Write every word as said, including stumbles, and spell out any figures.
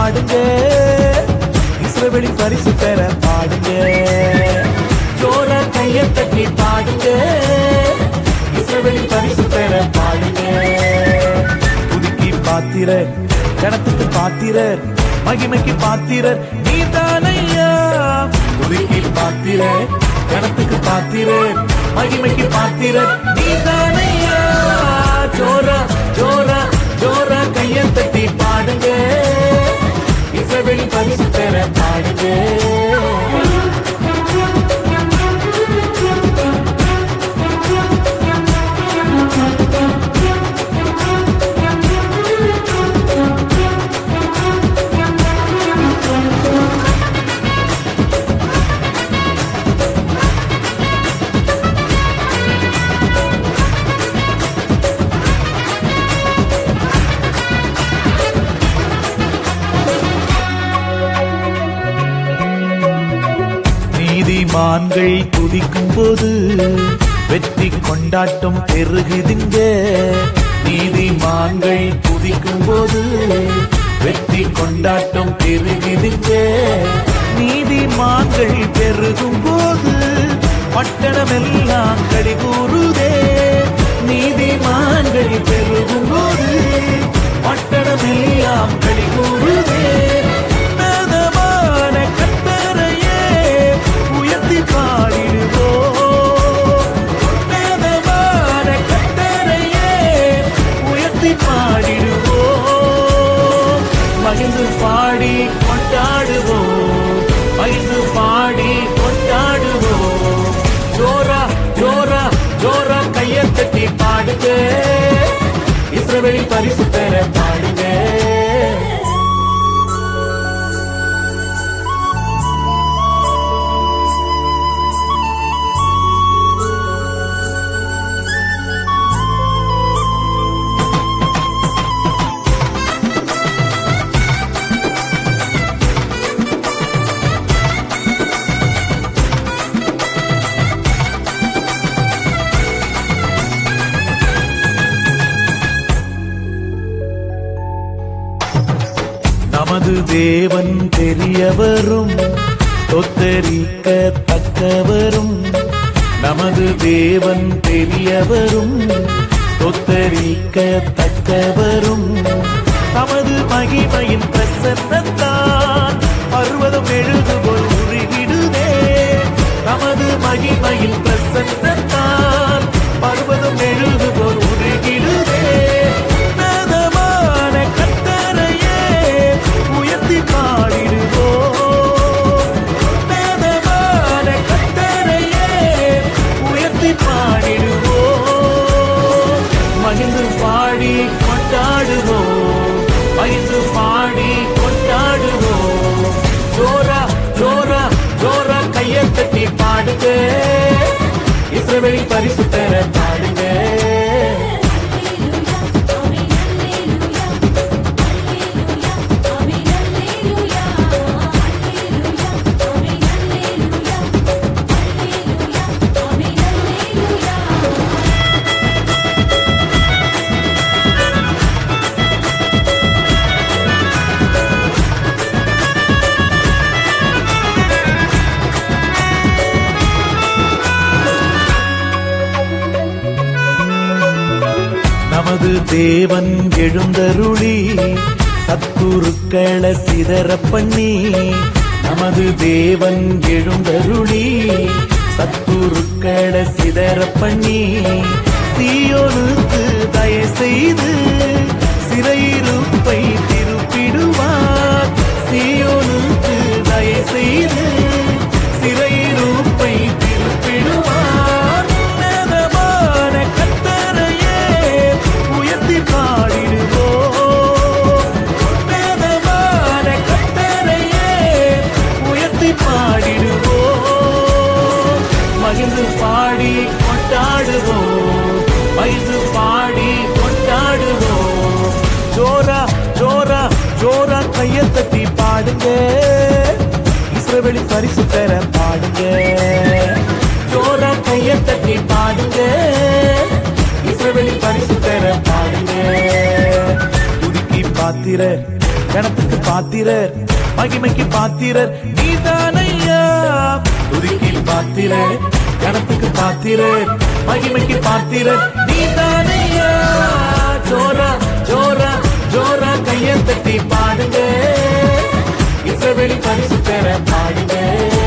பாடுங்க, இஸ்ரவேலின் பரிசு பெற பாடுங்க. ஜோர கையை தட்டி பாடுங்க, இஸ்ரவேலின் பரிசு பெற பாடுங்க. துதிக்கு பாத்திரர், கணத்துக்கு பாத்திரர், மகிமைக்கு பாத்திரர் நீதானையா. துதிக்கு பாத்திரர், கணத்துக்கு பாத்திரர், மகிமைக்கு பாத்திரர் நீதானையா. ஜோரா ஜோரா ஜோரா கையை தட்டி பாடுங்க, இஸ்ரவேலின் பரிசு பெற பாடுங்க. நீதிமான்கள் துதிக்கும் போது வெற்றி கொண்டாட்டம் பெருகுதுங்க. நீதிமான்கள் துதிக்கும் போது வெற்றி கொண்டாட்டம் பெருகுதுங்க. நீதிமான்கள் பெருகும் போது பட்டணமெல்லாம் கடி கூறுதே. நீதிமான்கள் பெருகும் போது பட்டணமெல்லாம் கடி கூறுதே. மகிழ்ந்து பாடி கொண்டாடுவோம், மகிழ்ந்து பாடி கொண்டாடுவோம். ஜோரா ஜோரா ஜோரா கையை தட்டி பாடுங்க, இஸ்ரவேலின் பரிசு பெற பாடுங்க. நமது தேவன் பெரியவரும் ஸ்தோத்தரிக்க தக்கவரும். நமது தேவன் பெரியவரும் ஸ்தோத்தரிக்க தக்கவரும். நமது மகிமையின் பிரசன்னத்தான் பர்வதம் எழுதுபோல் உருகிடுதே. நமது மகிமையின் பிரசன்னத்தான் பர்வதம் எழுதுபோல் உருகிடுதே. மகிழ்ந்து பாடி கொண்டாடுவோம், மகிழ்ந்து பாடி கொண்டாடுவோம். ஜோரா ஜோரா ஜோரா கையை தட்டி பாடுங்க, இஸ்ரவேலின் பரிசு பெற பாடுங்க. நமது தேவன் எழுந்தருளி சத்துருக்களை சிதற பண்ணி. நமது தேவன் எழுந்தருளி சத்துருக்களை சிதற பண்ணி. சீயோனுக்கு தயை செய்து சிறையிருப்பை திருப்பிடுவார். சீயோனுக்கு தயை செய்து சிறையிருப்பை திருப்பிடுவார். மகிழ்ந்து பாடி கொண்டாடுவோம், மகிழ்ந்து பாடி கொண்டாடுவோம். ஜோரா ஜோரா ஜோரா கையை தட்டி பாடுங்க, இஸ்ரவேலின் பரிசு பெற பாடுங்க. ஜோரா கையை தட்டி பாடுங்க, இஸ்ரவேலின் பரிசு பெற பாடுங்க. துதிக்கு பாத்திரர், கணத்துக்கு பாத்திரர் மகிமைக்கு பாத்திரர் நீதானையா துதிக்கில் பாத்திரர் கணத்துக்கு பாத்திரர் மகிமைக்கு பாத்திரர் நீதானையா ஜோரா ஜோரா ஜோரா கையை தட்டி பாடுங்க இஸ்ரவேலின் பரிசுத்தரை பாடுங்க